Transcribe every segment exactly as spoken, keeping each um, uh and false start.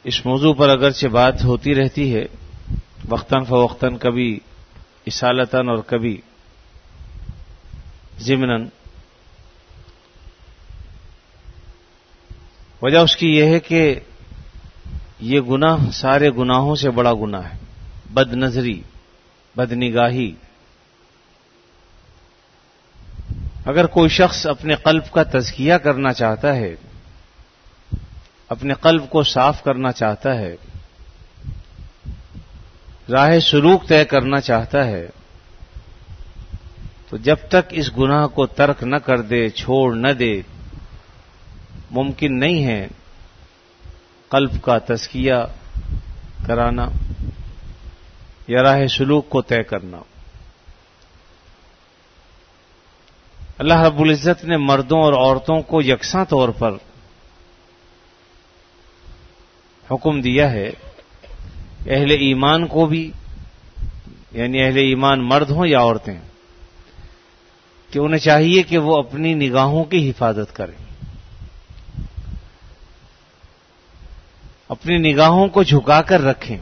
اس موضوع پر اگرچہ بات ہوتی رہتی ہے وقتاً فوقتاً، کبھی اصالتاً اور کبھی ضمناً. وجہ اس کی یہ ہے کہ یہ گناہ سارے گناہوں سے بڑا گناہ ہے. بد نظری، بد نگاہی. اگر کوئی شخص اپنے قلب کا تزکیہ کرنا چاہتا ہے، اپنے قلب کو صاف کرنا چاہتا ہے، راہ سلوک طے کرنا چاہتا ہے، تو جب تک اس گناہ کو ترک نہ کر دے، چھوڑ نہ دے، ممکن نہیں ہے قلب کا تزکیہ کرانا یا راہ سلوک کو طے کرنا. اللہ رب العزت نے مردوں اور عورتوں کو یکساں طور پر حکم دیا ہے، اہل ایمان کو بھی، یعنی اہل ایمان مرد ہوں یا عورتیں، کہ انہیں چاہیے کہ وہ اپنی نگاہوں کی حفاظت کریں، اپنی نگاہوں کو جھکا کر رکھیں.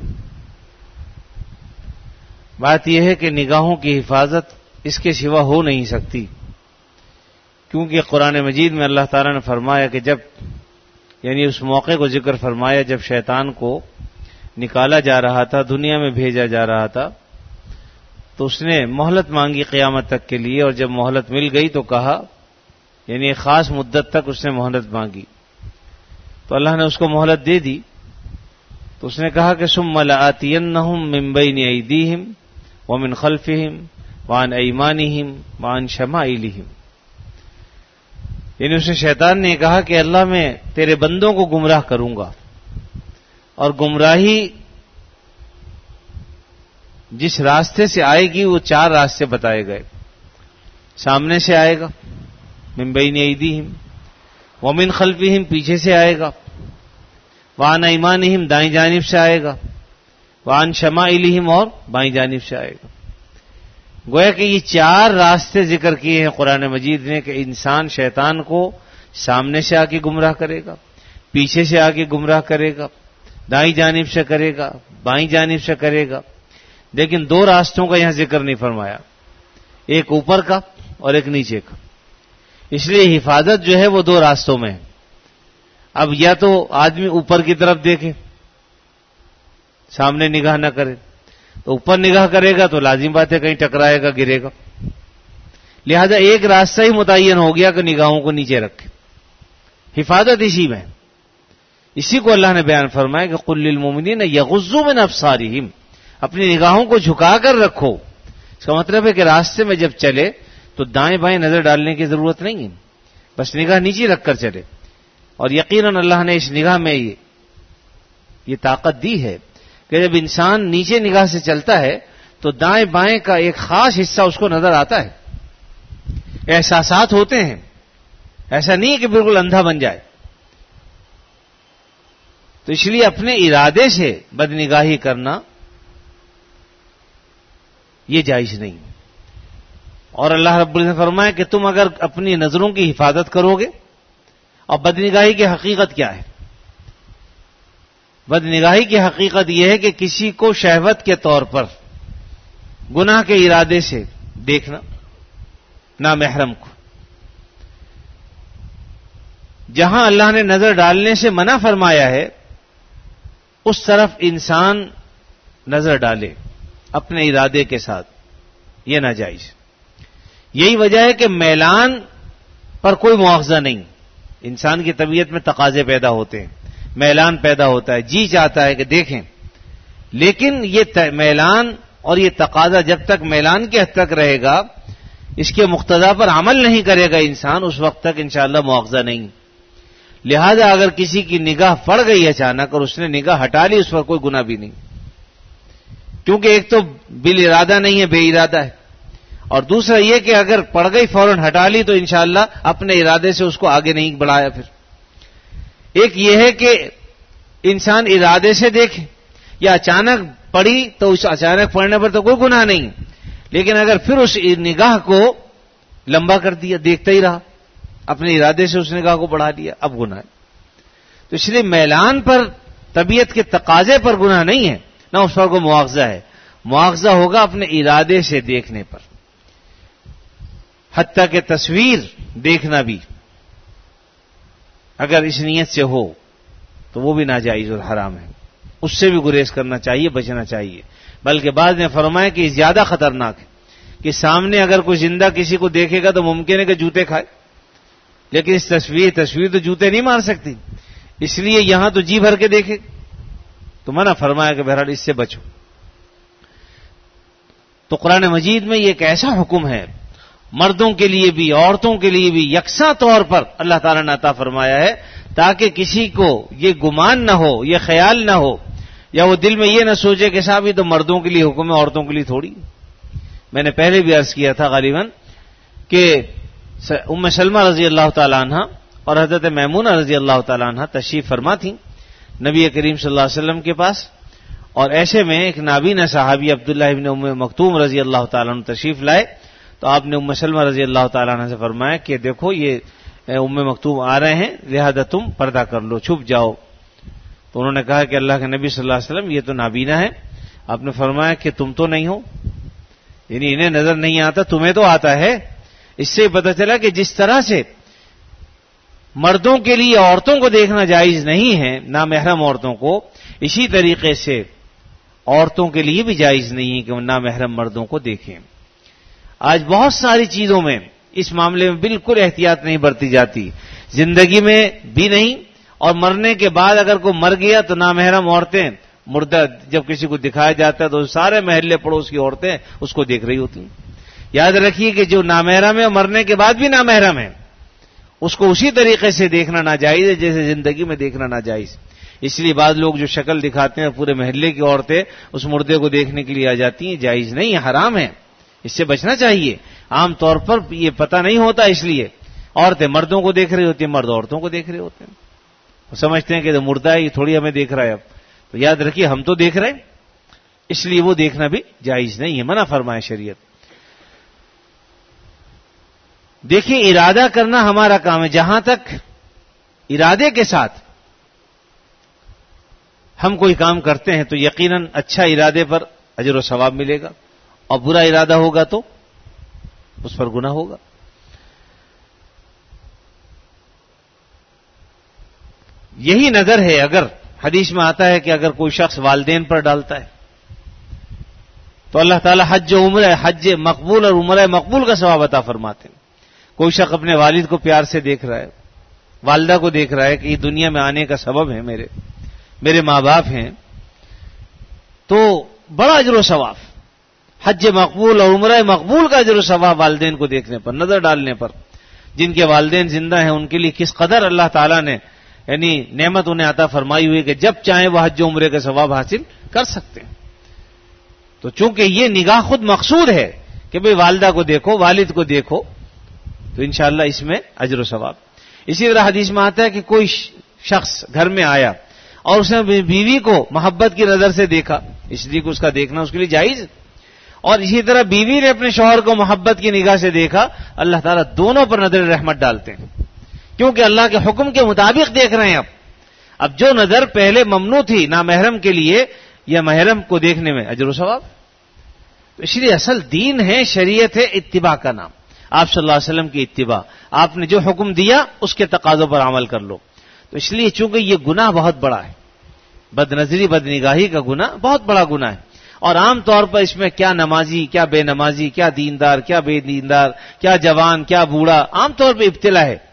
بات یہ ہے کہ نگاہوں کی حفاظت اس کے سوا ہو نہیں سکتی، کیونکہ قرآن مجید میں اللہ تعالیٰ نے فرمایا کہ جب، یعنی اس موقع کو ذکر فرمایا جب شیطان کو نکالا جا رہا تھا، دنیا میں بھیجا جا رہا تھا، تو اس نے مہلت مانگی قیامت تک کے لیے، اور جب مہلت مل گئی تو کہا، یعنی ایک خاص مدت تک اس نے مہلت مانگی، تو اللہ نے اس کو مہلت دے دی. تو اس نے کہا کہ ثم لآتینہم من بین ایدیہم ومن خلفہم وعن ایمانہم وعن شمائلہم. یعنی اس نے، شیطان نے کہا کہ اللہ میں تیرے بندوں کو گمراہ کروں گا، اور گمراہی جس راستے سے آئے گی وہ چار راستے بتائے گئے. سامنے سے آئے گا، من بین ایدیہم، ومن خلفہم پیچھے سے آئے گا، وعن ایمانہم دائیں جانب سے آئے گا، وعن شمائلہم اور بائیں جانب سے آئے گا. گویا کہ یہ چار راستے ذکر کیے ہیں قرآن مجید نے کہ انسان شیطان کو سامنے سے آ کے گمراہ کرے گا، پیچھے سے آ کے گمراہ کرے گا، دائیں جانب سے کرے گا، بائیں جانب سے کرے گا. لیکن دو راستوں کا یہاں ذکر نہیں فرمایا، ایک اوپر کا اور ایک نیچے کا. اس لیے حفاظت جو ہے وہ دو راستوں میں ہے. اب یا تو آدمی اوپر کی طرف دیکھے، سامنے نگاہ نہ کرے، تو اوپر نگاہ کرے گا تو لازم بات ہے کہیں ٹکرائے گا، گرے گا. لہذا ایک راستہ ہی متعین ہو گیا کہ نگاہوں کو نیچے رکھے. حفاظت اسی میں، اسی کو اللہ نے بیان فرمایا کہ قل للمؤمنین یغضوا من ابصارہم، اپنی نگاہوں کو جھکا کر رکھو. اس کا مطلب ہے کہ راستے میں جب چلے تو دائیں بائیں نظر ڈالنے کی ضرورت نہیں ہے، بس نگاہ نیچے رکھ کر چلے. اور یقیناً اللہ نے اس نگاہ میں یہ, یہ طاقت دی ہے کہ جب انسان نیچے نگاہ سے چلتا ہے تو دائیں بائیں کا ایک خاص حصہ اس کو نظر آتا ہے، احساسات ہوتے ہیں. ایسا نہیں ہے کہ بالکل اندھا بن جائے. تو اس لیے اپنے ارادے سے بد نگاہی کرنا یہ جائز نہیں. اور اللہ رب العزت نے فرمایا کہ تم اگر اپنی نظروں کی حفاظت کرو گے، اور بد نگاہی کی حقیقت کیا ہے؟ بد نگاہی کی حقیقت یہ ہے کہ کسی کو شہوت کے طور پر گناہ کے ارادے سے دیکھنا، نامحرم کو. جہاں اللہ نے نظر ڈالنے سے منع فرمایا ہے اس طرف انسان نظر ڈالے اپنے ارادے کے ساتھ، یہ ناجائز. یہی وجہ ہے کہ میلان پر کوئی مواخذہ نہیں. انسان کی طبیعت میں تقاضے پیدا ہوتے ہیں، میلان پیدا ہوتا ہے، جی چاہتا ہے کہ دیکھیں، لیکن یہ میلان اور یہ تقاضا جب تک میلان کے حد تک رہے گا، اس کے مقتضا پر عمل نہیں کرے گا انسان، اس وقت تک انشاءاللہ مواخذہ نہیں. لہذا اگر کسی کی نگاہ پڑ گئی اچانک اور اس نے نگاہ ہٹا لی، اس پر کوئی گناہ بھی نہیں، کیونکہ ایک تو بال ارادہ نہیں ہے، بے ارادہ ہے، اور دوسرا یہ کہ اگر پڑ گئی فوراً ہٹا لی تو انشاءاللہ اپنے ارادے سے اس کو آگے نہیں بڑھایا. پھر ایک یہ ہے کہ انسان ارادے سے دیکھے، یا اچانک پڑی تو اس اچانک پڑنے پر تو کوئی گناہ نہیں، لیکن اگر پھر اس نگاہ کو لمبا کر دیا، دیکھتا ہی رہا، اپنے ارادے سے اس نگاہ کو بڑھا دیا، اب گناہ ہے. تو اس لیے میلان پر طبیعت کے تقاضے پر گناہ نہیں ہے، نہ اس پر کوئی مواخذہ ہے، مواخذہ ہوگا اپنے ارادے سے دیکھنے پر، حتیٰ کہ تصویر دیکھنا بھی اگر اس نیت سے ہو تو وہ بھی ناجائز اور حرام ہے، اس سے بھی گریز کرنا چاہیے، بچنا چاہیے۔ بلکہ بعض نے فرمایا کہ زیادہ خطرناک ہے کہ سامنے اگر کوئی زندہ کسی کو دیکھے گا تو ممکن ہے کہ جوتے کھائے، لیکن اس تصویر تصویر تو جوتے نہیں مار سکتی، اس لیے یہاں تو جی بھر کے دیکھے، تو منع فرمایا کہ بہرحال اس سے بچو۔ تو قرآن مجید میں یہ ایک ایسا حکم ہے، مردوں کے لیے بھی عورتوں کے لیے بھی یکساں طور پر اللہ تعالیٰ نے عطا فرمایا ہے، تاکہ کسی کو یہ گمان نہ ہو، یہ خیال نہ ہو، یا وہ دل میں یہ نہ سوچے کہ صاحب یہ تو مردوں کے لیے حکم ہے، عورتوں کے لیے تھوڑی۔ میں نے پہلے بھی عرض کیا تھا غالباً کہ ام سلمہ رضی اللہ تعالی عنہ اور حضرت میمونہ رضی اللہ تعالی عنہ تشریف فرما تھیں نبی کریم صلی اللہ علیہ وسلم کے پاس، اور ایسے میں ایک نابینا صحابی عبداللہ ابن ام مکتوم رضی اللہ تعالی عنہ تشریف لائے، تو آپ نے ام سلمہ رضی اللہ تعالی عنہ سے فرمایا کہ دیکھو یہ ام مکتوم آ رہے ہیں، لہذا تم پردہ کر لو، چھپ جاؤ۔ تو انہوں نے کہا کہ اللہ کے نبی صلی اللہ علیہ وسلم یہ تو نابینا ہے۔ آپ نے فرمایا کہ تم تو نہیں ہو، یعنی انہیں نظر نہیں آتا، تمہیں تو آتا ہے۔ اس سے پتہ چلا کہ جس طرح سے مردوں کے لیے عورتوں کو دیکھنا جائز نہیں ہے، نامحرم عورتوں کو، اسی طریقے سے عورتوں کے لیے بھی جائز نہیں ہے کہ وہ نامحرم مردوں کو دیکھیں۔ آج بہت ساری چیزوں میں اس معاملے میں بالکل احتیاط نہیں برتی جاتی، زندگی میں بھی نہیں، اور مرنے کے بعد اگر کوئی مر گیا تو نامحرم عورتیں، مردہ جب کسی کو دکھایا جاتا ہے تو سارے محلے پڑوس کی عورتیں اس کو دیکھ رہی ہوتی ہیں۔ یاد رکھیے کہ جو نامحرم ہے مرنے کے بعد بھی نامحرم ہے، اس کو اسی طریقے سے دیکھنا ناجائز ہے جیسے زندگی میں دیکھنا ناجائز۔ اس لیے بعض لوگ جو شکل دکھاتے ہیں پورے محلے کی عورتیں اس مردے کو دیکھنے کے لیے آ جاتی ہیں، جائز نہیں ہے، حرام ہے، اس سے بچنا چاہیے۔ عام طور پر یہ پتہ نہیں ہوتا، اس لیے عورتیں مردوں کو دیکھ رہی ہوتی ہیں، مرد عورتوں کو دیکھ رہے ہوتے ہیں، وہ سمجھتے ہیں کہ مردہ ہے یہ تھوڑی ہمیں دیکھ رہا ہے۔ اب تو یاد رکھیے ہم تو دیکھ رہے ہیں، اس لیے وہ دیکھنا بھی جائز نہیں ہے، منع فرمائے شریعت۔ دیکھیے ارادہ کرنا ہمارا کام ہے، جہاں تک ارادے کے ساتھ ہم کوئی کام کرتے ہیں تو یقیناً اچھا ارادے پر اجر و ثواب ملے گا، اور برا ارادہ ہوگا تو اس پر گناہ ہوگا۔ یہی نظر ہے، اگر حدیث میں آتا ہے کہ اگر کوئی شخص والدین پر ڈالتا ہے تو اللہ تعالیٰ حج و عمرہ، حج مقبول اور عمرہ مقبول کا ثواب عطا فرماتے ہیں۔ کوئی شخص اپنے والد کو پیار سے دیکھ رہا ہے، والدہ کو دیکھ رہا ہے کہ یہ دنیا میں آنے کا سبب ہے، میرے میرے ماں باپ ہیں، تو بڑا اجر و ثواب، حج مقبول اور عمرہ مقبول کا اجر و ثواب والدین کو دیکھنے پر، نظر ڈالنے پر۔ جن کے والدین زندہ ہیں ان کے لیے کس قدر اللہ تعالیٰ نے یعنی نعمت انہیں عطا فرمائی ہوئی کہ جب چاہیں وہ حج و عمرے کا ثواب حاصل کر سکتے ہیں۔ تو چونکہ یہ نگاہ خود مقصود ہے کہ بھئی والدہ کو دیکھو، والد کو دیکھو، تو انشاءاللہ اس میں اجر و ثواب۔ اسی طرح حدیث میں آتا ہے کہ کوئی شخص گھر میں آیا اور اس نے بیوی کو محبت کی نظر سے دیکھا، اس لیے کہ اس کا دیکھنا اس کے لیے جائز، اور اسی طرح بیوی نے اپنے شوہر کو محبت کی نگاہ سے دیکھا، اللہ تعالیٰ دونوں پر نظر رحمت ڈالتے ہیں، کیونکہ اللہ کے حکم کے مطابق دیکھ رہے ہیں۔ اب اب جو نظر پہلے ممنوع تھی نامحرم کے لیے یا محرم کو دیکھنے میں اجر و ثواب۔ تو اس لیے اصل دین ہے، شریعت ہے، اتباع کا نام، آپ صلی اللہ علیہ وسلم کی اتباع، آپ نے جو حکم دیا اس کے تقاضوں پر عمل کر لو۔ تو اس لیے چونکہ یہ گناہ بہت بڑا ہے، بد نظری بد نگاہی کا گناہ بہت بڑا گناہ ہے، اور عام طور پر اس میں کیا نمازی کیا بے نمازی، کیا دیندار کیا بے دیندار، کیا جوان کیا بوڑھا، عام طور پہ ابتلا ہے۔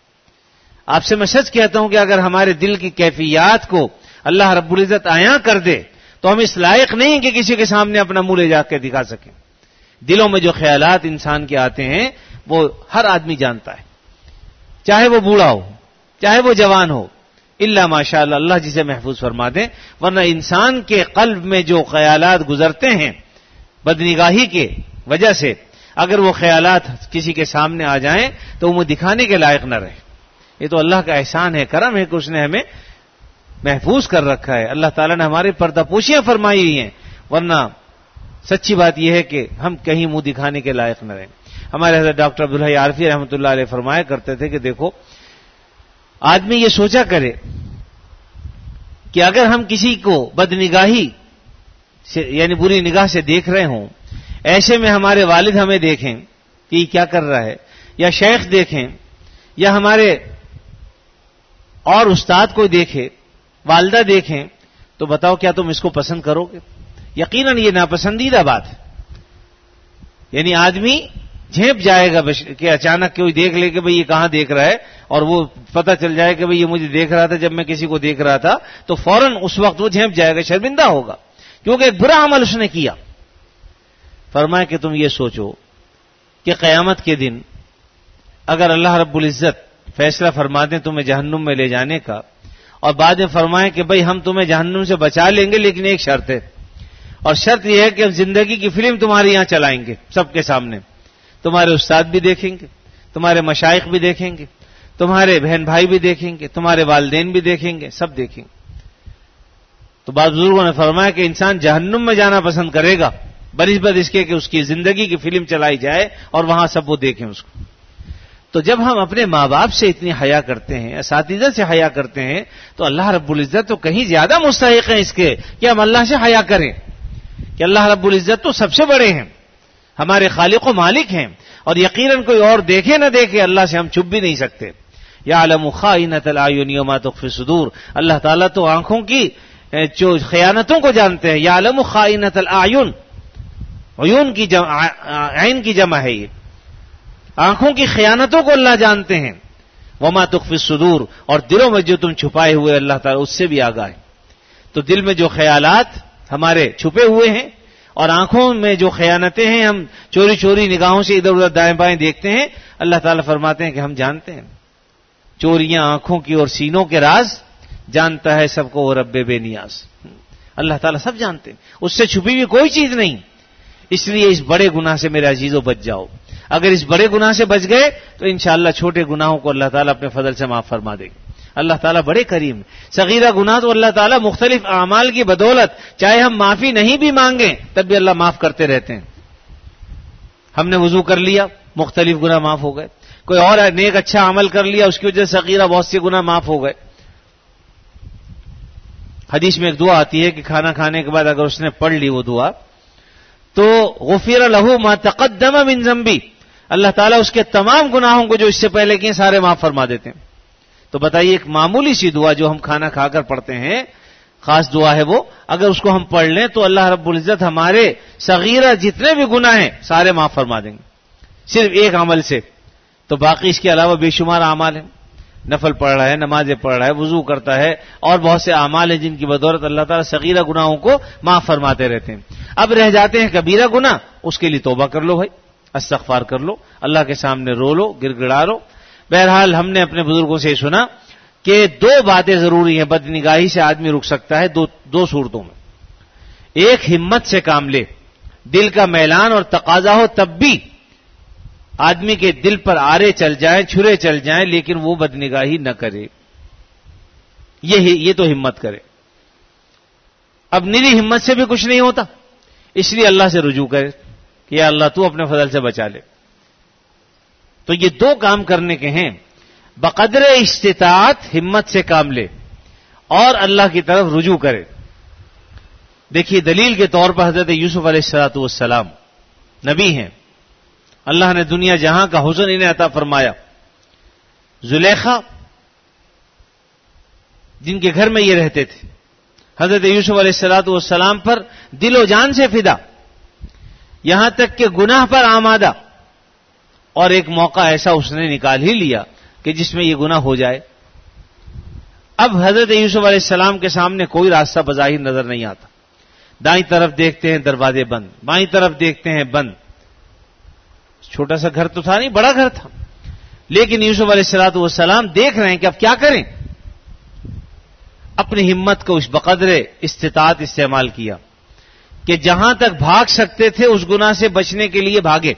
آپ سے میں سچ کہتا ہوں کہ اگر ہمارے دل کی کیفیات کو اللہ رب العزت عیاں کر دے تو ہم اس لائق نہیں کہ کسی کے سامنے اپنا منہ لے جا کے دکھا سکیں۔ دلوں میں جو خیالات انسان کے آتے ہیں وہ ہر آدمی جانتا ہے، چاہے وہ بوڑھا ہو چاہے وہ جوان ہو، الا ماشاء اللہ، اللہ جسے محفوظ فرما دیں، ورنہ انسان کے قلب میں جو خیالات گزرتے ہیں بدنگاہی کے وجہ سے، اگر وہ خیالات کسی کے سامنے آ جائیں تو وہ دکھانے کے لائق نہ رہے۔ یہ تو اللہ کا احسان ہے، کرم ہے کہ اس نے ہمیں محفوظ کر رکھا ہے، اللہ تعالیٰ نے ہماری پردہ پوشیاں فرمائی ہوئی ہیں، ورنہ سچی بات یہ ہے کہ ہم کہیں منہ دکھانے کے لائق نہ رہیں۔ ہمارے حضرت ڈاکٹر عبدالحی عارفی رحمۃ اللہ علیہ فرمایا کرتے تھے کہ دیکھو، آدمی یہ سوچا کرے کہ اگر ہم کسی کو بدنگاہی سے یعنی بری نگاہ سے دیکھ رہے ہوں، ایسے میں ہمارے والد ہمیں دیکھیں کہ یہ کیا کر رہا ہے، یا شیخ دیکھیں، یا ہمارے اور استاد کوئی دیکھے، والدہ دیکھیں، تو بتاؤ کیا تم اس کو پسند کرو گے؟ یقیناً یہ ناپسندیدہ بات ہے. یعنی آدمی جھیپ جائے گا کہ اچانک کوئی دیکھ لے کہ بھئی یہ کہاں دیکھ رہا ہے، اور وہ پتہ چل جائے کہ بھئی یہ مجھے دیکھ رہا تھا جب میں کسی کو دیکھ رہا تھا، تو فوراً اس وقت وہ جھیپ جائے گا، شرمندہ ہوگا، کیونکہ ایک برا عمل اس نے کیا. فرمایا کہ تم یہ سوچو کہ قیامت کے دن اگر اللہ رب العزت فیصلہ فرما دیں تمہیں جہنم میں لے جانے کا، اور بعد میں فرمائیں کہ بھئی ہم تمہیں جہنم سے بچا لیں گے لیکن ایک شرط ہے، اور شرط یہ ہے کہ ہم زندگی کی فلم تمہارے یہاں چلائیں گے سب کے سامنے، تمہارے استاد بھی دیکھیں گے، تمہارے مشائخ بھی دیکھیں گے، تمہارے بہن بھائی بھی دیکھیں گے، تمہارے والدین بھی دیکھیں گے، سب دیکھیں گے. تو بعض بزرگوں نے فرمایا کہ انسان جہنم میں جانا پسند کرے گا بنسبت اس کے کہ اس کی زندگی کی فلم چلائی جائے اور وہاں سب وہ دیکھیں اس کو. تو جب ہم اپنے ماں باپ سے اتنی حیا کرتے ہیں، اساتذہ سے حیا کرتے ہیں، تو اللہ رب العزت تو کہیں زیادہ مستحق ہیں اس کے کہ ہم اللہ سے حیا کریں، کہ اللہ رب العزت تو سب سے بڑے ہیں، ہمارے خالق و مالک ہیں، اور یقیناً کوئی اور دیکھے نہ دیکھے اللہ سے ہم چھپ بھی نہیں سکتے. یعلم خائنۃ الاعین وما تخفی الصدور، اللہ تعالیٰ تو آنکھوں کی جو خیانتوں کو جانتے ہیں. یعلم خائنۃ الاعین، عیون کی جمع، عین کی جمع ہے، یہ آنکھوں کی خیانتوں کو اللہ جانتے ہیں. وما تخفی الصدور، اور دلوں میں جو تم چھپائے ہوئے اللہ تعالیٰ اس سے بھی آگاہ ہے. تو دل میں جو خیالات ہمارے چھپے ہوئے ہیں اور آنکھوں میں جو خیانتیں ہیں، ہم چوری چوری نگاہوں سے ادھر ادھر دائیں بائیں دیکھتے ہیں، اللہ تعالیٰ فرماتے ہیں کہ ہم جانتے ہیں. چوریاں آنکھوں کی اور سینوں کے راز جانتا ہے سب کو وہ رب بے نیاز. اللہ تعالیٰ سب جانتے ہیں، اس سے چھپی ہوئی کوئی چیز نہیں. اس لیے اس بڑے گناہ سے میرے عزیزوں بچ جاؤ. اگر اس بڑے گناہ سے بچ گئے تو انشاءاللہ چھوٹے گناہوں کو اللہ تعالیٰ اپنے فضل سے معاف فرما دے گا. اللہ تعالیٰ بڑے کریم ہے. صغیرہ گناہ تو اللہ تعالیٰ مختلف اعمال کی بدولت چاہے ہم معافی نہیں بھی مانگیں تب بھی اللہ معاف کرتے رہتے ہیں. ہم نے وضو کر لیا، مختلف گناہ معاف ہو گئے. کوئی اور نیک اچھا عمل کر لیا، اس کی وجہ سے صغیرہ بہت سے گناہ معاف ہو گئے. حدیث میں ایک دعا آتی ہے کہ کھانا کھانے کے بعد اگر اس نے پڑھ لی وہ دعا تو غفر لہ ما تقدم من ذنبی، اللہ تعالیٰ اس کے تمام گناہوں کو جو اس سے پہلے کیے سارے معاف فرما دیتے ہیں. تو بتائیے ایک معمولی سی دعا جو ہم کھانا کھا کر پڑھتے ہیں، خاص دعا ہے وہ، اگر اس کو ہم پڑھ لیں تو اللہ رب العزت ہمارے صغیرہ جتنے بھی گناہ ہیں سارے معاف فرما دیں گے صرف ایک عمل سے. تو باقی اس کے علاوہ بے شمار اعمال ہیں، نفل پڑھ رہا ہے، نمازیں پڑھ رہا ہے، وضو کرتا ہے، اور بہت سے اعمال ہیں جن کی بدولت اللہ تعالیٰ صغیرہ گناہوں کو معاف فرماتے رہتے ہیں. اب رہ جاتے ہیں کبیرہ گناہ، اس کے لیے توبہ کر لو بھائی، استغفار کر لو، اللہ کے سامنے رو لو، گر گڑا لو. بہرحال ہم نے اپنے بزرگوں سے سنا کہ دو باتیں ضروری ہیں بد نگاہی سے آدمی رک سکتا ہے دو دو صورتوں میں. ایک ہمت سے کام لے، دل کا میلان اور تقاضا ہو تب بھی آدمی کے دل پر آرے چل جائیں، چھرے چل جائیں، لیکن وہ بد نگاہی نہ کرے، یہ یہ تو ہمت کرے. اب نری ہمت سے بھی کچھ نہیں ہوتا، اس لیے اللہ سے رجوع کرے کہ یا اللہ تو اپنے فضل سے بچا لے. تو یہ دو کام کرنے کے ہیں، بقدر استطاعت ہمت سے کام لے اور اللہ کی طرف رجوع کرے. دیکھیے دلیل کے طور پر حضرت یوسف علیہ الصلوۃ والسلام نبی ہیں، اللہ نے دنیا جہاں کا حسن انہیں عطا فرمایا. زلیخا جن کے گھر میں یہ رہتے تھے، حضرت یوسف علیہ الصلوۃ والسلام پر دل و جان سے فدا، یہاں تک کہ گناہ پر آمادہ، اور ایک موقع ایسا اس نے نکال ہی لیا کہ جس میں یہ گناہ ہو جائے. اب حضرت یوسف علیہ السلام کے سامنے کوئی راستہ بظاہر نظر نہیں آتا. دائیں طرف دیکھتے ہیں دروازے بند، بائیں طرف دیکھتے ہیں بند. چھوٹا سا گھر تو تھا نہیں، بڑا گھر تھا، لیکن یوسف علیہ الصلوۃ والسلام دیکھ رہے ہیں کہ اب کیا کریں. اپنی ہمت کو اس بقدر استطاعت استعمال کیا کہ جہاں تک بھاگ سکتے تھے اس گناہ سے بچنے کے لیے بھاگے،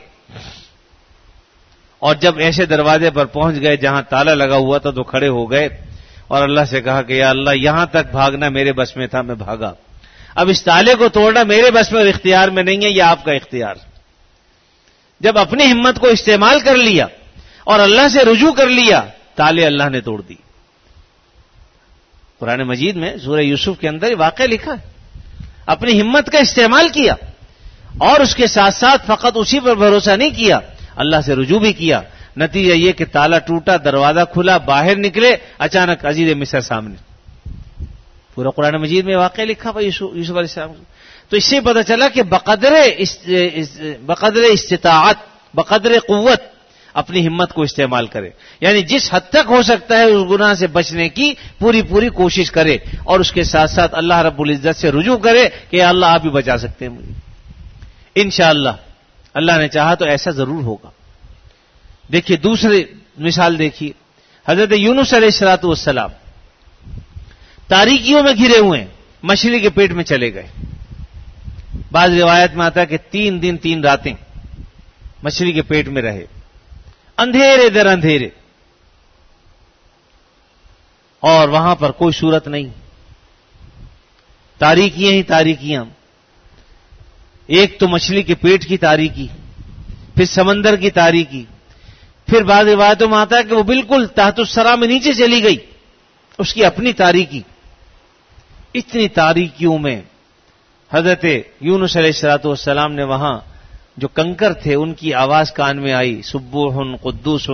اور جب ایسے دروازے پر پہنچ گئے جہاں تالا لگا ہوا تھا تو کھڑے ہو گئے اور اللہ سے کہا کہ یا اللہ یہاں تک بھاگنا میرے بس میں تھا، میں بھاگا، اب اس تالے کو توڑنا میرے بس میں اور اختیار میں نہیں ہے، یہ آپ کا اختیار. جب اپنی ہمت کو استعمال کر لیا اور اللہ سے رجوع کر لیا، تالے اللہ نے توڑ دی. قرآن مجید میں سورہ یوسف کے اندر یہ واقعہ لکھا ہے. اپنی ہمت کا استعمال کیا اور اس کے ساتھ ساتھ فقط اسی پر بھروسہ نہیں کیا, اللہ سے رجوع بھی کیا. نتیجہ یہ کہ تالا ٹوٹا, دروازہ کھلا, باہر نکلے, اچانک عزیز مصر سامنے. پورا قرآن مجید میں واقعہ لکھا ہوا یوسف علیہ السلام. تو اس سے پتہ چلا کہ بقدر بقدر استطاعت, بقدر قوت اپنی ہمت کو استعمال کرے, یعنی جس حد تک ہو سکتا ہے اس گناہ سے بچنے کی پوری پوری کوشش کرے, اور اس کے ساتھ ساتھ اللہ رب العزت سے رجوع کرے کہ یا اللہ آپ ہی بچا سکتے ہیں مجھے. انشاءاللہ اللہ نے چاہا تو ایسا ضرور ہوگا. دیکھیے دوسری مثال دیکھیے, حضرت یونس علیہ الصلوۃ والسلام تاریکیوں میں گھرے ہوئے ہیں, مچھلی کے پیٹ میں چلے گئے. بعض روایت میں آتا ہے کہ تین دن تین راتیں مچھلی کے پیٹ میں رہے, اندھیرے در اندھیرے, اور وہاں پر کوئی صورت نہیں, تاریکیاں ہی تاریکیاں. ایک تو مچھلی کے پیٹ کی تاریکی, پھر سمندر کی تاریکی, پھر بعض روایتوں میں آتا ہے کہ وہ بالکل تحت الثری میں نیچے چلی گئی, اس کی اپنی تاریکی. اتنی تاریکیوں میں حضرت یونس علیہ الصلوۃ والسلام نے وہاں جو کنکر تھے ان کی آواز کان میں آئی, سبوح قدوس,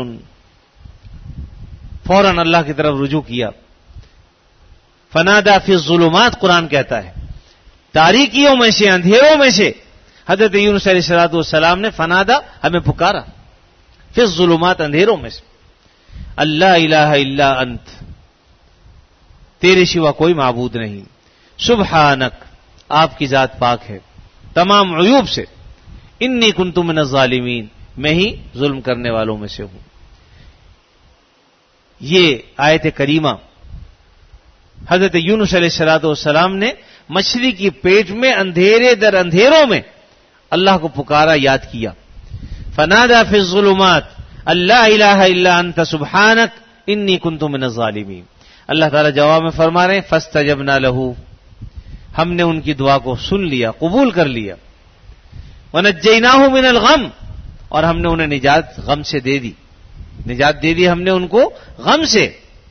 فوراً اللہ کی طرف رجوع کیا. فنادا فی الظلمات قرآن کہتا ہے, تاریکیوں میں سے, اندھیروں میں سے حضرت یونس علیہ الصلوۃ والسلام نے فنادا, ہمیں پکارا, فی الظلمات, اندھیروں میں سے, اللہ الہ الا انت, تیرے سوا کوئی معبود نہیں, سبحانک, آپ کی ذات پاک ہے تمام عیوب سے, انی کنت من الظالمین, میں ہی ظلم کرنے والوں میں سے ہوں. یہ آیت کریمہ حضرت یونس علیہ الصلوۃ والسلام نے مچھلی کی پیٹ میں اندھیرے در اندھیروں میں اللہ کو پکارا, یاد کیا. فنادا فی الظلمات اللہ الہ الا انت سبحانک انی کنت من الظالمین. اللہ تعالیٰ جواب میں فرما رہے ہیں فاستجبنا لہ, ہم نے ان کی دعا کو سن لیا, قبول کر لیا. ونجیناہ من الغم, اور ہم نے انہیں نجات غم سے دے دی, نجات دے دی ہم نے ان کو غم سے.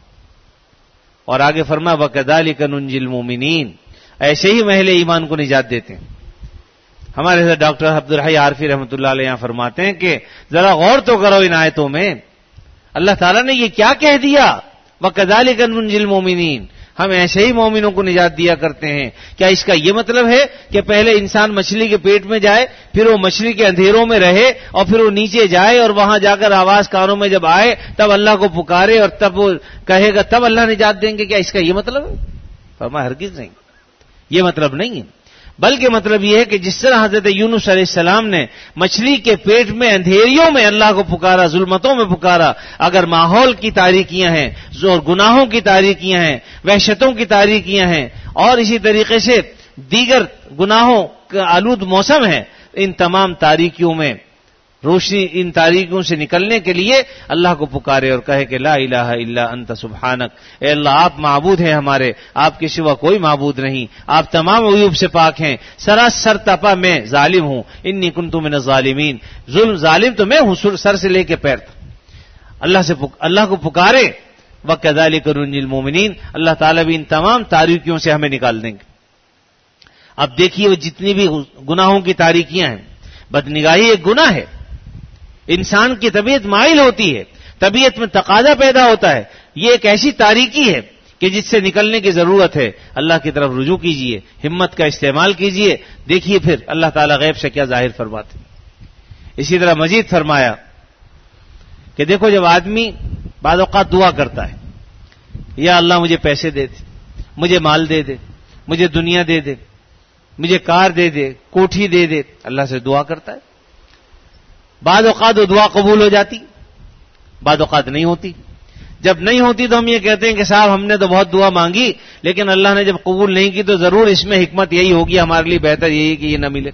اور آگے فرمایا وکذالک ننجی المؤمنین, ایسے ہی اہل ایمان کو نجات دیتے ہیں. ہمارے حضرت ڈاکٹر عبدالحی عارفی رحمۃ اللہ علیہ یہاں فرماتے ہیں کہ ذرا غور تو کرو ان آیتوں میں, اللہ تعالیٰ نے یہ کیا کہہ دیا, وکذالک ننجی المؤمنین, ہم ایسے ہی مومنوں کو نجات دیا کرتے ہیں. کیا اس کا یہ مطلب ہے کہ پہلے انسان مچھلی کے پیٹ میں جائے, پھر وہ مچھلی کے اندھیروں میں رہے, اور پھر وہ نیچے جائے اور وہاں جا کر آواز کانوں میں جب آئے تب اللہ کو پکارے اور تب وہ کہے گا تب اللہ نجات دیں گے؟ کیا اس کا یہ مطلب ہے؟ فرمایا ہرگز نہیں, یہ مطلب نہیں ہے. بلکہ مطلب یہ ہے کہ جس طرح حضرت یونس علیہ السلام نے مچھلی کے پیٹ میں اندھیریوں میں اللہ کو پکارا, ظلمتوں میں پکارا, اگر ماحول کی تاریکیاں ہیں, اور گناہوں کی تاریکیاں ہیں, وحشتوں کی تاریکیاں ہیں, اور اسی طریقے سے دیگر گناہوں کا آلود موسم ہے, ان تمام تاریکیوں میں روشنی, ان تاریکیوں سے نکلنے کے لیے اللہ کو پکارے اور کہے کہ لا الہ الا انت سبحانک, اے اللہ آپ معبود ہیں ہمارے, آپ کے سوا کوئی معبود نہیں, آپ تمام عیوب سے پاک ہیں, سراسر تپا میں ظالم ہوں, انی کنت من الظالمین, ظلم ظالم تو میں ہوں سر سے لے کے پیر تک. اللہ سے پک... اللہ کو پکارے وکذالک ننجی المؤمنین, اللہ تعالیٰ بھی ان تمام تاریکیوں سے ہمیں نکال دیں گے. اب دیکھیے وہ جتنی بھی گناہوں کی تاریکیاں ہیں, بدنگاہی ایک گناہ ہے, انسان کی طبیعت مائل ہوتی ہے, طبیعت میں تقاضا پیدا ہوتا ہے, یہ ایک ایسی تاریکی ہے کہ جس سے نکلنے کی ضرورت ہے. اللہ کی طرف رجوع کیجئے, ہمت کا استعمال کیجئے, دیکھیے پھر اللہ تعالیٰ غیب سے کیا ظاہر فرماتے. اسی طرح مزید فرمایا کہ دیکھو جب آدمی بعض اوقات دعا کرتا ہے, یا اللہ مجھے پیسے دے دے, مجھے مال دے دے, مجھے دنیا دے دے, مجھے کار دے دے, کوٹھی دے دے, اللہ سے دعا کرتا ہے. بعض اوقات وہ دعا قبول ہو جاتی, بعض اوقات نہیں ہوتی. جب نہیں ہوتی تو ہم یہ کہتے ہیں کہ صاحب ہم نے تو بہت دعا مانگی, لیکن اللہ نے جب قبول نہیں کی تو ضرور اس میں حکمت یہی ہوگی, ہمارے لیے بہتر یہی کہ یہ نہ ملے.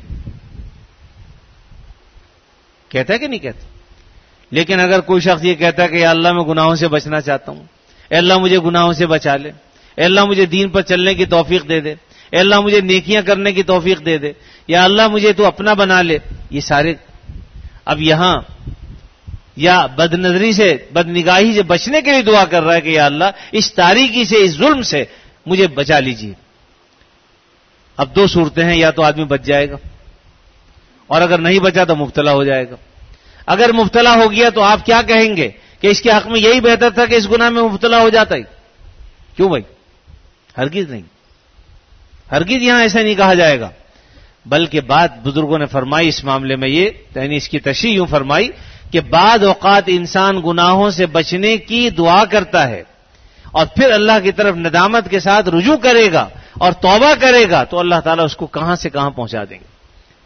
کہتا ہے کہ نہیں کہتا؟ لیکن اگر کوئی شخص یہ کہتا ہے کہ یا اللہ میں گناہوں سے بچنا چاہتا ہوں, اے اللہ مجھے گناہوں سے بچا لے, اے اللہ مجھے دین پر چلنے کی توفیق دے دے, اے اللہ مجھے نیکیاں کرنے کی توفیق دے دے, یا اللہ مجھے تو اپنا بنا لے, یہ سارے اب یہاں یا بد نظری سے, بد نگاہی سے بچنے کے لیے دعا کر رہا ہے کہ یا اللہ اس تاریکی سے, اس ظلم سے مجھے بچا لیجیے. اب دو صورتیں ہیں, یا تو آدمی بچ جائے گا اور اگر نہیں بچا تو مبتلا ہو جائے گا. اگر مبتلا ہو گیا تو آپ کیا کہیں گے کہ اس کے حق میں یہی بہتر تھا کہ اس گناہ میں مبتلا ہو جاتا ہی. کیوں بھائی؟ ہرگز نہیں, ہرگز یہاں ایسا نہیں کہا جائے گا. بلکہ بات بزرگوں نے فرمائی اس معاملے میں یہ, یعنی اس کی تشریح یوں فرمائی کہ بعض اوقات انسان گناہوں سے بچنے کی دعا کرتا ہے اور پھر اللہ کی طرف ندامت کے ساتھ رجوع کرے گا اور توبہ کرے گا تو اللہ تعالیٰ اس کو کہاں سے کہاں پہنچا دیں گے.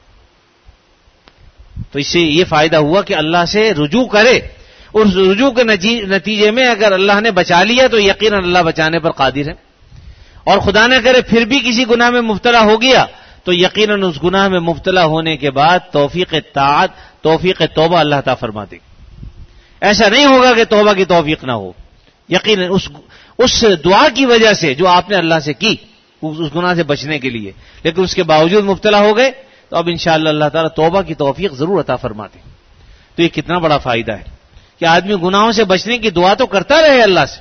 تو اس سے یہ فائدہ ہوا کہ اللہ سے رجوع کرے. اس رجوع کے نتیجے میں اگر اللہ نے بچا لیا تو یقیناً اللہ بچانے پر قادر ہے, اور خدا نہ کرے پھر بھی کسی گناہ میں مبتلا ہو گیا تو یقیناً اس گناہ میں مبتلا ہونے کے بعد توفیق طاعت, توفیق توبہ اللہ تعالیٰ فرما دے. ایسا نہیں ہوگا کہ توبہ کی توفیق نہ ہو. یقیناً اس اس دعا کی وجہ سے جو آپ نے اللہ سے کی اس گناہ سے بچنے کے لیے, لیکن اس کے باوجود مبتلا ہو گئے تو اب انشاءاللہ اللہ تعالیٰ توبہ کی توفیق ضرور عطا فرما دے. تو یہ کتنا بڑا فائدہ ہے کہ آدمی گناہوں سے بچنے کی دعا تو کرتا رہے اللہ سے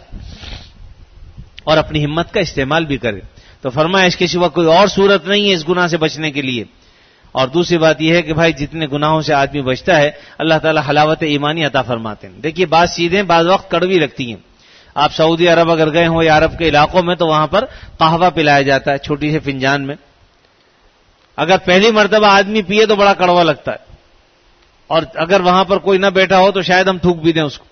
اور اپنی ہمت کا استعمال بھی کرے. تو فرمایا اس کے سوا کوئی اور صورت نہیں ہے اس گناہ سے بچنے کے لیے. اور دوسری بات یہ ہے کہ بھائی جتنے گناہوں سے آدمی بچتا ہے اللہ تعالیٰ حلاوت ایمانی عطا فرماتے ہیں. دیکھیے بات سیدھے بعض وقت کڑوی لگتی ہیں. آپ سعودی عرب اگر گئے ہوں یا عرب کے علاقوں میں تو وہاں پر قہوہ پلایا جاتا ہے چھوٹی سے فنجان میں. اگر پہلی مرتبہ آدمی پیے تو بڑا کڑوا لگتا ہے, اور اگر وہاں پر کوئی نہ بیٹھا ہو تو شاید ہم تھوک بھی دیں اس کو,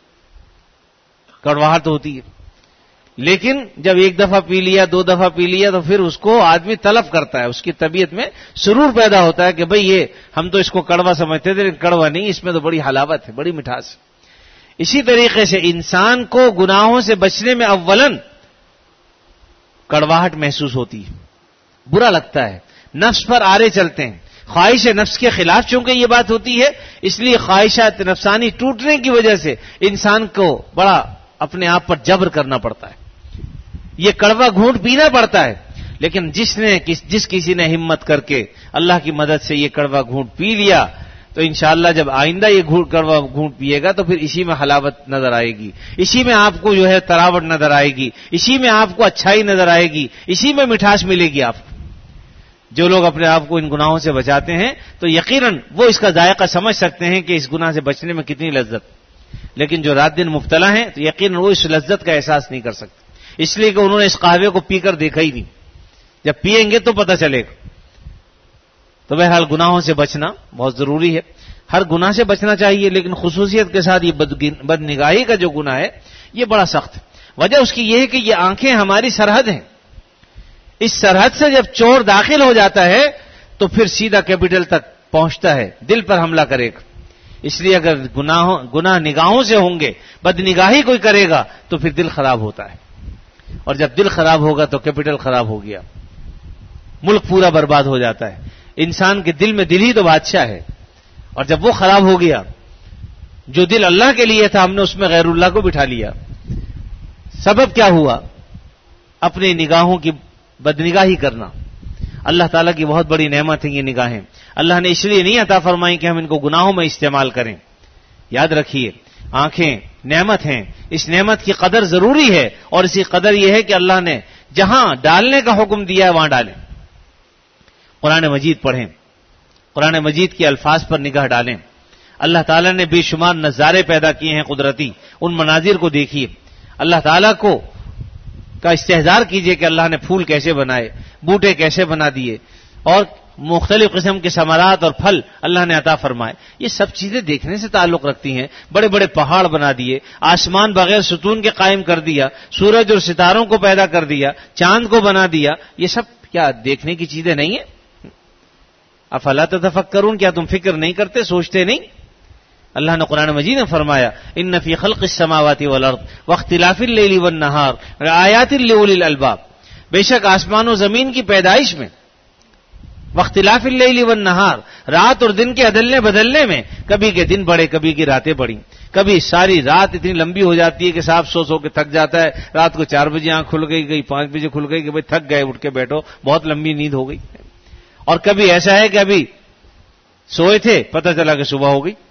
کڑواہٹ تو ہوتی ہے. لیکن جب ایک دفعہ پی لیا, دو دفعہ پی لیا تو پھر اس کو آدمی طلب کرتا ہے, اس کی طبیعت میں سرور پیدا ہوتا ہے کہ بھئی یہ ہم تو اس کو کڑوا سمجھتے تھے لیکن کڑوا نہیں, اس میں تو بڑی حلاوت ہے, بڑی مٹھاس ہے. اسی طریقے سے انسان کو گناہوں سے بچنے میں اولن کڑواہٹ محسوس ہوتی ہے, برا لگتا ہے, نفس پر آرے چلتے ہیں. خواہش نفس کے خلاف چونکہ یہ بات ہوتی ہے اس لیے خواہشات نفسانی ٹوٹنے کی وجہ سے انسان کو بڑا اپنے آپ پر جبر کرنا پڑتا ہے, یہ کڑوا گھونٹ پینا پڑتا ہے. لیکن جس نے جس کسی نے ہمت کر کے اللہ کی مدد سے یہ کڑوا گھونٹ پی لیا تو انشاءاللہ جب آئندہ یہ کڑوا گھونٹ پیے گا تو پھر اسی میں حلاوت نظر آئے گی, اسی میں آپ کو جو ہے تراوٹ نظر آئے گی, اسی میں آپ کو اچھائی نظر آئے گی, اسی میں مٹھاس ملے گی آپ کو. جو لوگ اپنے آپ کو ان گناہوں سے بچاتے ہیں تو یقیناً وہ اس کا ذائقہ سمجھ سکتے ہیں کہ اس گناہ سے بچنے میں کتنی لذت. لیکن جو رات دن مبتلا ہیں تو یقیناً وہ اس لذت کا احساس نہیں کر سکتے, اس لیے کہ انہوں نے اس قہوے کو پی کر دیکھا ہی نہیں. جب پیئیں گے تو پتہ چلے گا. تو بہرحال گناہوں سے بچنا بہت ضروری ہے, ہر گناہ سے بچنا چاہیے, لیکن خصوصیت کے ساتھ یہ بد نگاہی کا جو گناہ ہے یہ بڑا سخت ہے. وجہ اس کی یہ ہے کہ یہ آنکھیں ہماری سرحد ہیں. اس سرحد سے جب چور داخل ہو جاتا ہے تو پھر سیدھا کیپٹل تک پہنچتا ہے, دل پر حملہ کرے گا. اس لیے اگر گناہ گناہ نگاہوں سے ہوں گے, بد نگاہی کوئی کرے گا تو پھر دل خراب ہوتا ہے, اور جب دل خراب ہوگا تو کیپٹل خراب ہو گیا, ملک پورا برباد ہو جاتا ہے. انسان کے دل میں دل ہی تو بادشاہ ہے, اور جب وہ خراب ہو گیا, جو دل اللہ کے لیے تھا ہم نے اس میں غیر اللہ کو بٹھا لیا. سبب کیا ہوا؟ اپنی نگاہوں کی بدنگاہی کرنا. اللہ تعالیٰ کی بہت بڑی نعمت ہے یہ نگاہیں. اللہ نے اس لیے نہیں عطا فرمائی کہ ہم ان کو گناہوں میں استعمال کریں. یاد رکھیے آنکھیں نعمت ہیں, اس نعمت کی قدر ضروری ہے, اور اسی قدر یہ ہے کہ اللہ نے جہاں ڈالنے کا حکم دیا ہے وہاں ڈالیں. قرآن مجید پڑھیں, قرآن مجید کے الفاظ پر نگاہ ڈالیں. اللہ تعالیٰ نے بے شمار نظارے پیدا کیے ہیں قدرتی, ان مناظر کو دیکھیے. اللہ تعالیٰ کو کا استحضار کیجئے کہ اللہ نے پھول کیسے بنائے, بوٹے کیسے بنا دیے, اور مختلف قسم کے ثمرات اور پھل اللہ نے عطا فرمائے. یہ سب چیزیں دیکھنے سے تعلق رکھتی ہیں. بڑے بڑے پہاڑ بنا دیے, آسمان بغیر ستون کے قائم کر دیا, سورج اور ستاروں کو پیدا کر دیا, چاند کو بنا دیا. یہ سب کیا دیکھنے کی چیزیں نہیں ہیں؟ افلا تتفکرون, کیا تم فکر نہیں کرتے, سوچتے نہیں؟ اللہ نے قرآن مجید میں فرمایا ان فی خلق السماوات والارض واختلاف اللیل والنہار لآیات لأولی الالباب, بے شک آسمان و زمین کی پیدائش میں, واختلاف اللیل والنہار, رات اور دن کے عدلنے بدلنے میں, کبھی کے دن بڑے کبھی کی راتیں بڑی, کبھی ساری رات اتنی لمبی ہو جاتی ہے کہ صاحب سو سو کے تھک جاتا ہے, رات کو چار بجے آنکھ کھل گئی, گئی پانچ بجے کھل گئی کہ بھائی تھک گئے, اٹھ کے بیٹھو, بہت لمبی نیند ہو گئی. اور کبھی ایسا ہے کہ ابھی سوئے تھے پتہ چلا کہ صبح ہو گئی,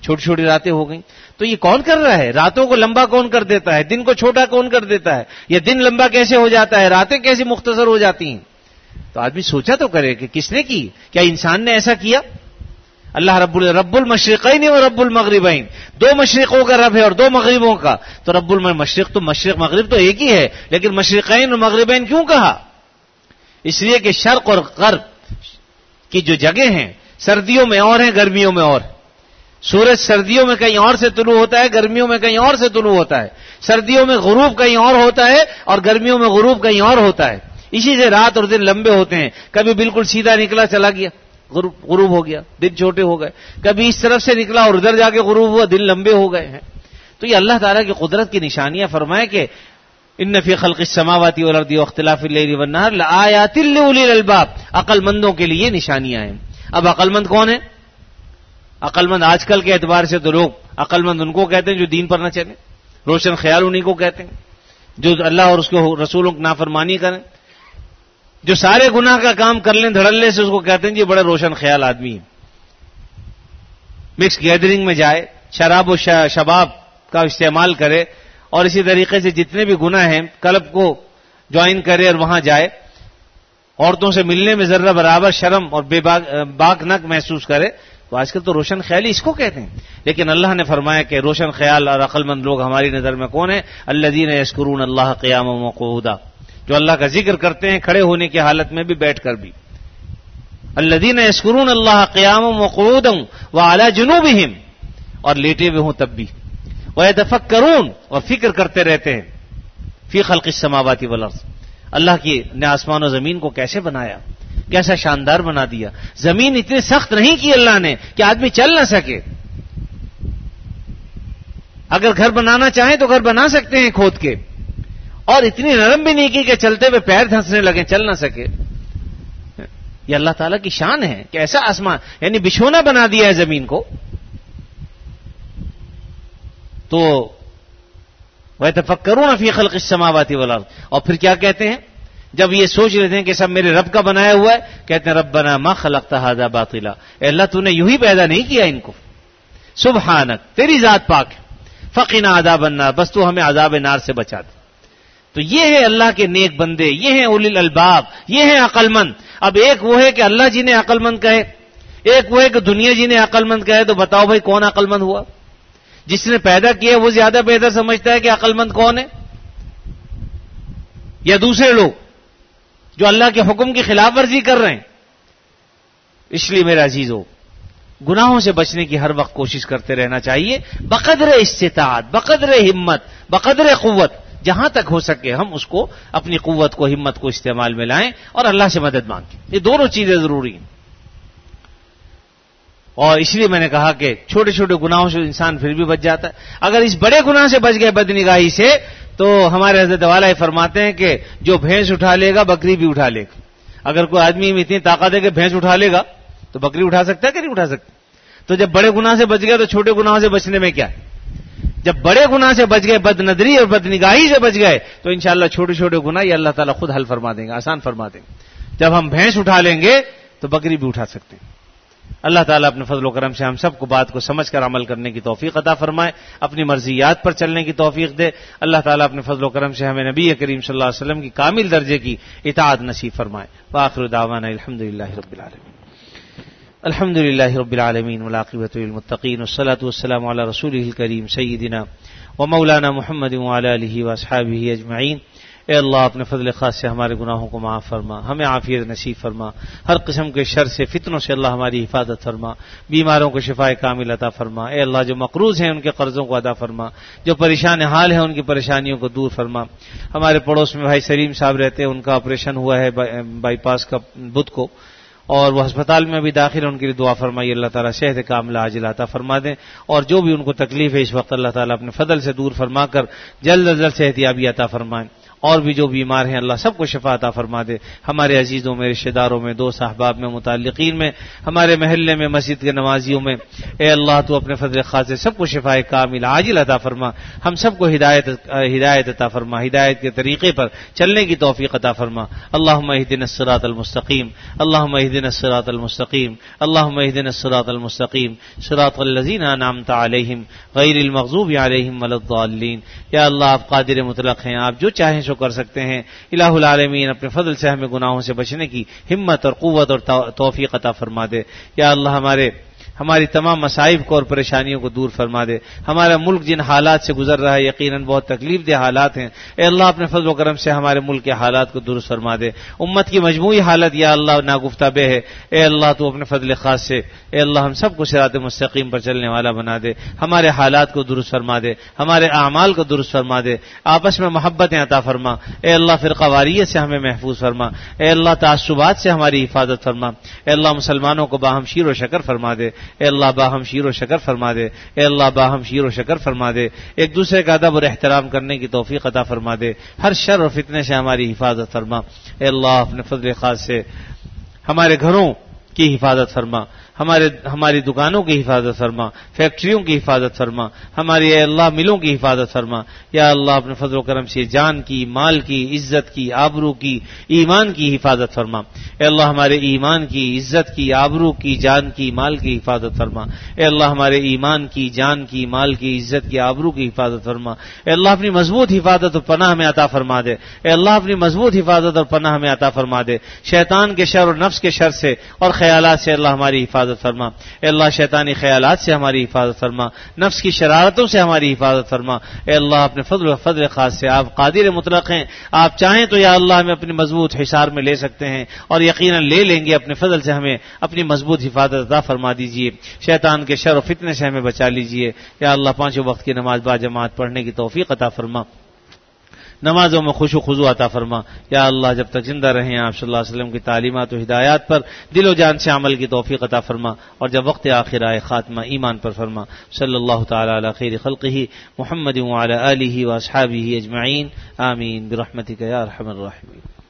چھوٹی چھوٹی راتیں ہو گئیں. تو یہ کون کر رہا ہے؟ راتوں کو لمبا کون کر دیتا ہے؟ دن کو چھوٹا کون کر دیتا ہے؟ یا دن لمبا کیسے ہو جاتا ہے؟ راتیں کیسے مختصر ہو جاتی ہیں؟ تو آدمی سوچا تو کرے کہ کس نے کی؟ کیا انسان نے ایسا کیا؟ اللہ رب رب المشرقین و رب المغربین، دو مشرقوں کا رب ہے اور دو مغربوں کا. تو رب المشرق تو مشرق مغرب تو ایک ہی ہے، لیکن مشرقین و مغربین کیوں کہا؟ اس لیے کہ شرق اور غرب کی جو جگہ ہیں سردیوں میں اور ہیں، گرمیوں میں اور. سورج سردیوں میں کہیں اور سے طلوع ہوتا ہے، گرمیوں میں کہیں اور سے طلوع ہوتا ہے. سردیوں میں غروب کہیں اور ہوتا ہے اور گرمیوں میں غروب کہیں اور ہوتا ہے. اسی سے رات اور دن لمبے ہوتے ہیں. کبھی بالکل سیدھا نکلا چلا گیا، غروب ہو گیا، دن چھوٹے ہو گئے. کبھی اس طرف سے نکلا اور ادھر جا کے غروب ہوا، دن لمبے ہو گئے ہیں. تو یہ اللہ تعالیٰ کی قدرت کی نشانیاں. فرمائے کہ ان فی خلق السماوات والارض واختلاف اللیل والنہار لآیات لأولی الالباب، عقل مندوں کے لیے نشانیاں ہیں. اب عقل مند کون ہے؟ عقل مند آج کل کے اعتبار سے تو لوگ عقل مند ان کو کہتے ہیں جو دین پر نہ چلیں، روشن خیال انہیں کو کہتے ہیں جو اللہ اور اس کے رسولوں کی نافرمانی کریں، جو سارے گناہ کا کام کر لیں دھڑلے سے اس کو کہتے ہیں یہ بڑے روشن خیال آدمی ہیں. مکس گیدرنگ میں جائے، شراب و شباب کا استعمال کرے اور اسی طریقے سے جتنے بھی گناہ ہیں کلب کو جوائن کرے اور وہاں جائے، عورتوں سے ملنے میں ذرہ برابر شرم اور بے باک نک محسوس کرے، تو آج کل تو روشن خیالی اس کو کہتے ہیں. لیکن اللہ نے فرمایا کہ روشن خیال اور عقل مند لوگ ہماری نظر میں کون ہیں؟ الذین یذکرون اللہ قیاما وقعودا، جو اللہ کا ذکر کرتے ہیں کھڑے ہونے کی حالت میں بھی، بیٹھ کر بھی. الذین یذکرون اللہ قیاما وقعودا وعلی جنوبہم، اور لیٹے ہوئے ہوں تب بھی. ویتفکرون، اور فکر کرتے رہتے ہیں. فی خلق السماوات والارض، اللہ کی نے آسمان و زمین کو کیسے بنایا، کیسا شاندار بنا دیا. زمین اتنی سخت نہیں کی اللہ نے کہ آدمی چل نہ سکے. اگر گھر بنانا چاہیں تو گھر بنا سکتے ہیں کھود کے، اور اتنی نرم بھی نہیں کی کہ چلتے ہوئے پیر دھنسنے لگے، چل نہ سکے. یہ اللہ تعالیٰ کی شان ہے کہ ایسا آسمان، یعنی بچھونا بنا دیا ہے زمین کو. تو وَيَتَفَكَّرُونَ فِي خَلْقِ السَّمَاوَاتِ وَالْأَرْضِ، اور پھر کیا کہتے ہیں جب یہ سوچ لیتے ہیں کہ سب میرے رب کا بنایا ہوا ہے؟ کہتے ہیں ربنا ما خلقت هذا باطلا، اے اللہ تو نے یوں ہی پیدا نہیں کیا ان کو. سبحانک، تیری ذات پاک ہے. فقنا عذاب النار، بس تو ہمیں عذاب نار سے بچا دے. تو یہ ہے اللہ کے نیک بندے، یہ ہیں اولی الالباب، یہ ہیں عقل مند. اب ایک وہ ہے کہ اللہ جی نے عقل مند کہے، ایک وہ ہے کہ دنیا جی نے عقل مند کہے. تو بتاؤ بھائی کون عقل مند ہوا؟ جس نے پیدا کیا وہ زیادہ بہتر سمجھتا ہے کہ عقل مند کون ہے، یا دوسرے لوگ جو اللہ کے حکم کی خلاف ورزی کر رہے ہیں؟ اس لیے میرے عزیزو، گناہوں سے بچنے کی ہر وقت کوشش کرتے رہنا چاہیے، بقدر استطاعت، بقدر ہمت، بقدر قوت. جہاں تک ہو سکے ہم اس کو، اپنی قوت کو، ہمت کو استعمال میں لائیں اور اللہ سے مدد مانگیں. یہ دونوں چیزیں ضروری ہیں. اور اس لیے میں نے کہا کہ چھوٹے چھوٹے گناہوں سے انسان پھر بھی بچ جاتا ہے. اگر اس بڑے گناہ سے بچ گئے بدنگاہی سے، تو ہمارے حضرت والا فرماتے ہیں کہ جو بھینس اٹھا لے گا بکری بھی اٹھا لے گا. اگر کوئی آدمی میں اتنی طاقت ہے کہ بھینس اٹھا لے گا تو بکری اٹھا سکتا ہے کہ نہیں اٹھا سکتا؟ تو جب بڑے گناہ سے بچ گئے تو چھوٹے گناہوں سے بچنے میں کیا ہے؟ جب بڑے گناہ سے بچ گئے، بد نظری اور بدنگاہی سے بچ گئے، تو انشاءاللہ چھوٹے چھوٹے گناہ یہ اللہ تعالیٰ خود حل فرما دیں گے، آسان فرما دیں گے. جب ہم بھینس اٹھا لیں گے تو بکری بھی اٹھا سکتے ہیں. اللہ تعالیٰ اپنے فضل و کرم سے ہم سب کو بات کو سمجھ کر عمل کرنے کی توفیق عطا فرمائے، اپنی مرضیات پر چلنے کی توفیق دے. اللہ تعالیٰ اپنے فضل و کرم سے ہمیں نبی کریم صلی اللہ علیہ وسلم کی کامل درجے کی اطاعت نصیب فرمائے. وآخر دعوانا الحمدللہ رب العالمین. الحمدللہ رب العالمین والعاقبۃ للمتقین والصلاۃ والسلام علی رسولہ الکریم سیدنا ومولانا محمد وعلی آلہ واصحابہ اجمعین. اے اللہ اپنے فضل خاص سے ہمارے گناہوں کو معاف فرما، ہمیں عافیت نصیب فرما، ہر قسم کے شر سے، فتنوں سے اللہ ہماری حفاظت فرما، بیماروں کو شفائے کامل عطا فرما. اے اللہ جو مقروض ہیں ان کے قرضوں کو ادا فرما، جو پریشان حال ہیں ان کی پریشانیوں کو دور فرما. ہمارے پڑوس میں بھائی سلیم صاحب رہتے ہیں، ان کا آپریشن ہوا ہے بائی پاس کا بدھ کو، اور وہ ہسپتال میں بھی داخل، ان کے لیے دعا فرمائیے. اللہ تعالیٰ صحت کاملہ عاجلہ عطا فرما دیں، اور جو بھی ان کو تکلیف ہے اس وقت اللہ تعالیٰ اپنے فضل سے دور فرما کر جلد از جلد صحت یابی عطا فرمائیں. اور بھی جو بیمار ہیں اللہ سب کو شفا عطا فرما دے. ہمارے عزیزوں میں، رشتہ داروں میں، دوست احباب میں، متعلقین میں، ہمارے محلے میں، مسجد کے نمازیوں میں، اے اللہ تو اپنے فضل خاص سے سب کو شفا کامل عاجل عطا فرما. ہم سب کو ہدایت ہدایت عطا فرما، ہدایت کے طریقے پر چلنے کی توفیق عطا فرما. اللہم اہدنا الصراط المستقیم، اللہم اہدنا الصراط المستقیم، اللہم اہدنا الصراط المستقیم، صراط الذین انعمت علیہم غیر المغضوب علیہم ولا الضالین. یا اللہ آپ قادر مطلق ہیں، آپ جو چاہیں سو کر سکتے ہیں. الہ العالمین اپنے فضل سے ہمیں گناہوں سے بچنے کی ہمت اور قوت اور توفیق عطا فرما دے. یا اللہ ہمارے ہماری تمام مصائب کو اور پریشانیوں کو دور فرما دے. ہمارا ملک جن حالات سے گزر رہا ہے یقیناً بہت تکلیف دہ حالات ہیں، اے اللہ اپنے فضل و کرم سے ہمارے ملک کے حالات کو درست فرما دے. امت کی مجموعی حالت یا اللہ ناگفتہ بے ہے، اے اللہ تو اپنے فضل خاص سے اے اللہ ہم سب کو صراط مستقیم پر چلنے والا بنا دے. ہمارے حالات کو درست فرما دے، ہمارے اعمال کو درست فرما دے. آپس میں محبتیں عطا فرما. اے اللہ فرقہ واریت سے ہمیں محفوظ فرما. اے اللہ تعصبات سے ہماری حفاظت فرما. اے اللہ مسلمانوں کو باہم شیر و شکر فرما دے. اے اللہ باہم شیر و شکر فرما دے. اے اللہ باہم شیر و شکر فرما دے. ایک دوسرے کا ادب اور احترام کرنے کی توفیق عطا فرما دے. ہر شر اور فتنے سے ہماری حفاظت فرما. اے اللہ اپنے فضل خاص سے ہمارے گھروں کی حفاظت فرما، ہمارے ہماری دکانوں کی حفاظت فرما، فیکٹریوں کی حفاظت فرما، ہماری اے اللہ ملوں کی حفاظت فرما. یا اللہ اپنے فضل و کرم سے جان کی، مال کی، عزت کی، آبرو کی، ایمان کی حفاظت فرما. اے اللہ ہمارے ایمان کی، عزت کی، آبرو کی، جان کی، مال کی حفاظت فرما. اے اللہ ہمارے ایمان کی، جان کی، مال کی، عزت کی، آبرو کی حفاظت فرما. اے اللہ اپنی مضبوط حفاظت اور پناہ ہمیں عطا فرما دے. اے اللہ اپنی مضبوط حفاظت اور پناہ ہمیں عطا فرما دے. شیطان کے شر اور نفس کے شر سے اور خیالات سے اللہ ہماری حفاظت فرما. اے اللہ شیطانی خیالات سے ہماری حفاظت فرما، نفس کی شرارتوں سے ہماری حفاظت فرما. اے اللہ اپنے فضل و فضل خاص سے آپ قادر مطلق ہیں، آپ چاہیں تو یا اللہ ہمیں اپنی مضبوط حصار میں لے سکتے ہیں اور یقیناً لے لیں گے. اپنے فضل سے ہمیں اپنی مضبوط حفاظت عطا فرما دیجیے. شیطان کے شر و فتنے سے ہمیں بچا لیجیے. یا اللہ پانچوں وقت کی نماز با جماعت پڑھنے کی توفیق عطا فرما، نمازوں میں خشوع خضوع عطا فرما. یا اللہ جب تک زندہ رہیں آپ صلی اللہ علیہ وسلم کی تعلیمات و ہدایات پر دل و جان سے عمل کی توفیق عطا فرما، اور جب وقت آخر آئے خاتمہ ایمان پر فرما. صلی اللہ تعالی علی خیر خلقہ محمد وعلی آلہ واصحابہ اجمعین. آمین برحمتک یا ارحم الراحمین.